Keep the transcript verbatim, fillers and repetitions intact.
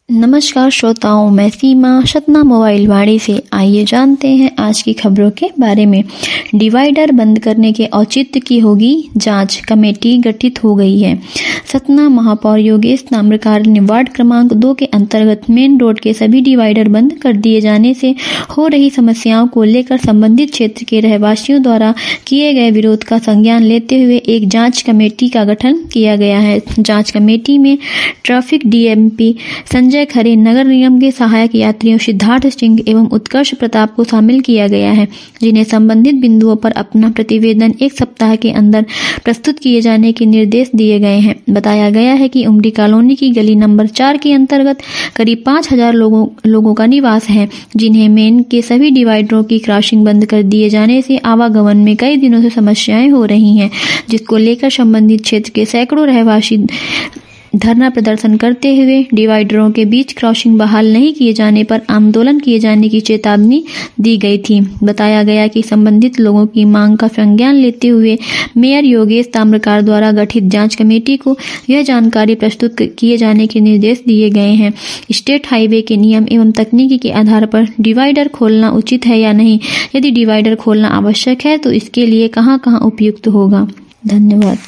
नमस्कार श्रोताओं, मैं सीमा सतना मोबाइल वाणी से। आइए जानते हैं आज की खबरों के बारे में। डिवाइडर बंद करने के औचित्य की होगी जांच, कमेटी गठित हो गई है। सतना महापौर योगेश ताम्रकार ने वार्ड क्रमांक दो के अंतर्गत मेन रोड के सभी डिवाइडर बंद कर दिए जाने से हो रही समस्याओं को लेकर संबंधित क्षेत्र के रहवासियों द्वारा किए गए विरोध का संज्ञान लेते हुए एक जाँच कमेटी का गठन किया गया है। जाँच कमेटी में ट्रैफिक डीएमपी संजय खरे, नगर निगम के सहायक यात्रियों सिद्धार्थ सिंह एवं उत्कर्ष प्रताप को शामिल किया गया है, जिन्हें संबंधित बिंदुओं पर अपना प्रतिवेदन एक सप्ताह के अंदर प्रस्तुत किए जाने के निर्देश दिए गए हैं। बताया गया है कि उमरी कॉलोनी की गली नंबर चार के अंतर्गत करीब पाँच हजार लोगों लोगों का निवास है, जिन्हें मेन के सभी डिवाइडरों की क्रॉसिंग बंद कर दिए जाने से आवागमन में कई दिनों से समस्याएं हो रही हैं, जिसको लेकर संबंधित क्षेत्र के सैकड़ों रहवासी धरना प्रदर्शन करते हुए डिवाइडरों के बीच क्रॉसिंग बहाल नहीं किए जाने पर आंदोलन किए जाने की चेतावनी दी गई थी। बताया गया कि संबंधित लोगों की मांग का संज्ञान लेते हुए मेयर योगेश ताम्रकार द्वारा गठित जांच कमेटी को यह जानकारी प्रस्तुत किए जाने के निर्देश दिए गए हैं। स्टेट हाईवे के नियम एवं तकनीकी के आधार पर डिवाइडर खोलना उचित है या नहीं, यदि डिवाइडर खोलना आवश्यक है तो इसके लिए कहां कहां उपयुक्त होगा। धन्यवाद।